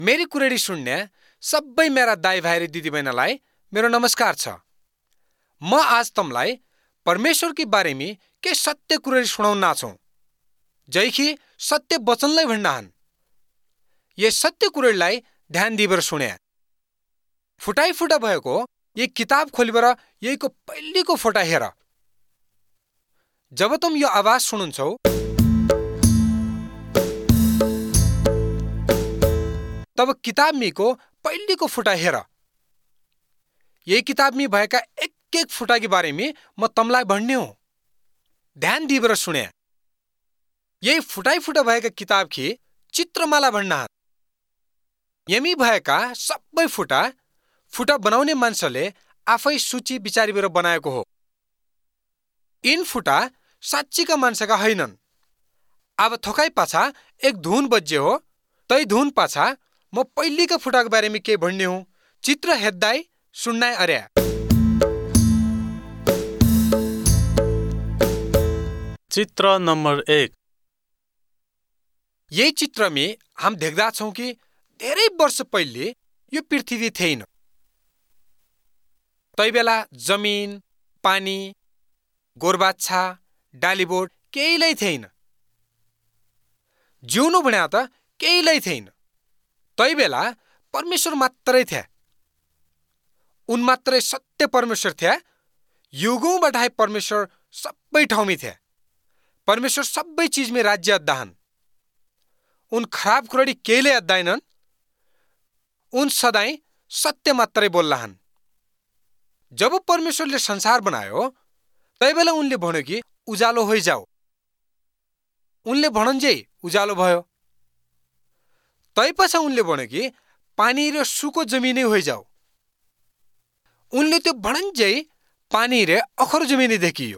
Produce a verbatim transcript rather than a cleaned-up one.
मेरी कुरेडी सुन्ने सबै मेरा दाइ भाइ र दिदीबहिनीलाई मेरो नमस्कार छ। म आज तमलाई परमेश्वरकी बारेमी के सत्य कुरेडी सुनाउन नाछौं, जैखी सत्य वचनलाई भन्नाहन्। ये सत्य कुरेडीलाई ध्यान दिएर सुने। फुटाई फुटा भएको ये किताब खोलिबर यहीको पहिलेको फोटा हेर। जब तुम यो आवाज सुनुन्छौ तब किताब मीको पहिलेको फुटा हेर। यही किताब मी भएका एक एक फुटाकी बारेमी म तमलाई भन्ने हो। ध्यान दिएर सुने। यही फुटाई फुटा भएका किताब की चित्रमाला भन्नाहन्। यमी भएका सबै फुटा फुटा बनाउने मान्छेले आफै सूची विचारीबर बनाएको हो। इन फुटा साँच्चीका मान्छेका हैनन्। अब थोकाई पाछा एक धुन बज्जे हो, तै धुन पाछा म पहिलेका फुटाको बारेमा के भन्ने हो। चित्र हेद्दाई सुन्नाई अर्या। चित्र नम्बर एक। यही चित्र में हम देख्दा छौं कि धेरै वर्ष पहिले यो पृथ्वी थिएन। तै बेला जमिन, पानी, गोरबाच्छा, डालीबोट केहीलाई थिएन। जिउनु भन्या त केहीलाई थिएन। तै बेला परमेश्वर मात्रै थिए। उन मात्रै सत्य परमेश्वर थिए। युगौँबाट परमेश्वर सबै ठाउँमा थिए। परमेश्वर सबै चिजमा राज्य अद्दाहन्। उन खराब कुराडी केहीले अद्दाइनन्। उन सदाई सत्य मात्रै बोल्लाहन्। जब परमेश्वरले संसार बनायो तै बेला उनले भन्यो कि उजालो होइजाऊ। उनले भणन्जेई उजालो भयो। तैपछा उनले भन्यो कि पानी र सुको जमिनै होइजाऊ। उनले त्यो भणन्जेई पानी र अखरो जमिनै देखियो।